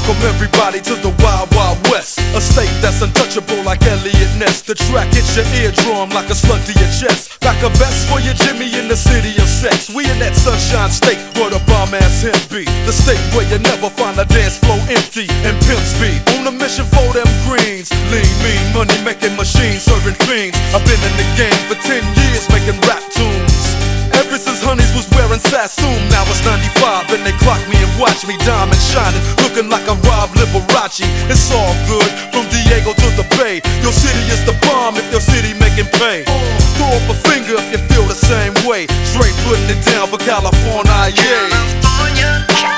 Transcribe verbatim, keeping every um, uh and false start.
Welcome everybody to the Wild Wild West, a state that's untouchable like Elliot Ness. The track hits your eardrum like a slug to your chest. Back a vest for your Jimmy in the city of sex. We in that sunshine state where the bomb ass him be. The state where you never find a dance floor empty and pimp speed. On a mission for them greens. Lean, mean, money making machines serving fiends. I've been in the game for ten years making rap tunes. Ever since Honeys was wearing Sassoon. Now it's ninety-five and they clock me and watch me diamond shining, looking like a Rob Liberace. It's all good from Diego to the Bay. Your city is the bomb if your city making pay. Throw up a finger if you feel the same way. Straight putting it down for California, yeah. California.